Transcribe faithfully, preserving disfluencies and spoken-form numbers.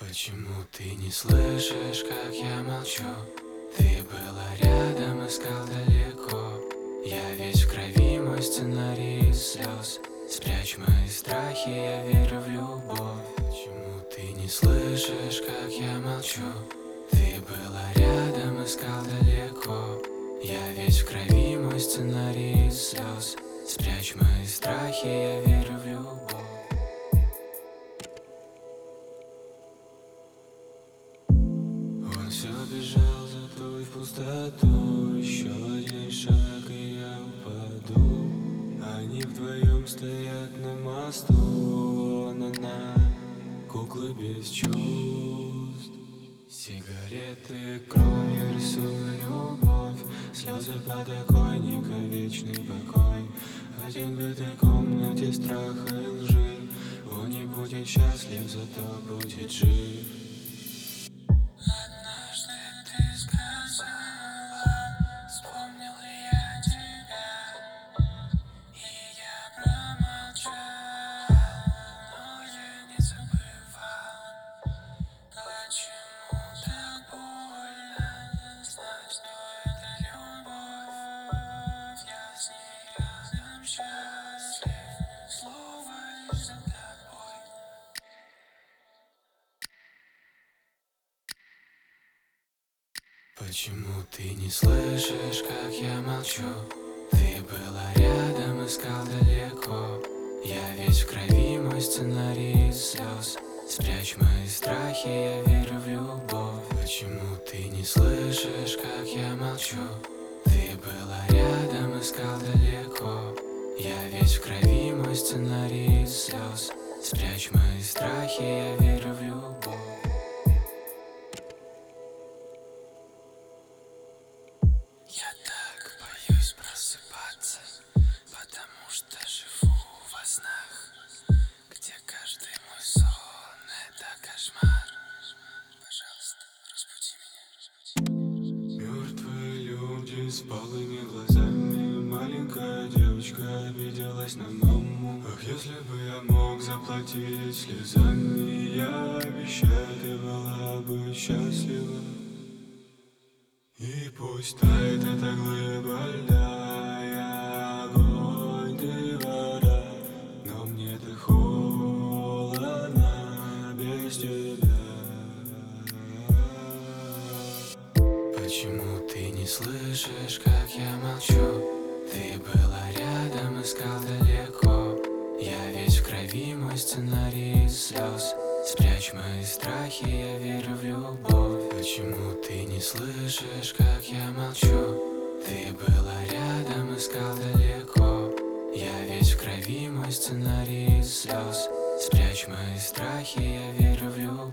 Почему ты не слышишь, как я молчу? Ты была рядом, искал далеко. Я весь в крови, мой сценарий из слез. Спрячь мои страхи, я верю в любовь. Почему ты не слышишь, как я молчу? Ты была рядом, искал далеко. Я весь в крови, мой сценарий из слез. Спрячь мои страхи, я верю в любовь. Он все бежал за той в пустоту. Еще один шаг, и я упаду. Они вдвоем стоят на мосту. Он, она, куклы без чувств. Сигареты, кровью рисую любовь. Слезы подоконника, вечный покой. Один в этой комнате страха и лжи. Он не будет счастлив, зато будет жив. Однажды ты сказала, вспомнил ли я тебя, и я промолчал, но я не забывал. Почему так больно знать, что это любовь? Я с ней рядом счастлив, слово лишь за тобой. Почему ты не слышишь, как я молчу? Ты была рядом, искал далеко. Я весь в крови, мой сценарий из слез. Спрячь мои страхи, я верю в любовь. Почему ты не слышишь, как я молчу? Ты была рядом, искал далеко. Я весь в крови, мой сценарий из слез. Спрячь мои страхи, я верю в любовь. Я так боюсь просыпаться, потому что живу во снах, где каждый мой сон — это кошмар. Пожалуйста, разбуди меня. Мертвые люди с полыми глазами. Маленькая девочка обиделась на маму. Ах, если бы я мог заплатить слезами, я обещаю, ты была бы счастлива. И пусть тает эта глыба льда, я огонь, ты вода, но мне так холодно без тебя. Почему ты не слышишь, как я молчу? Ты была рядом, искал далеко. Я весь в крови, мой сценарий из слез. Спрячь мои страхи, я верю в любовь. Почему ты не слышишь, как я молчу? Ты была рядом, искал далеко. Я весь в крови, мой сценарий из слез. Спрячь мои страхи, я верю в любовь.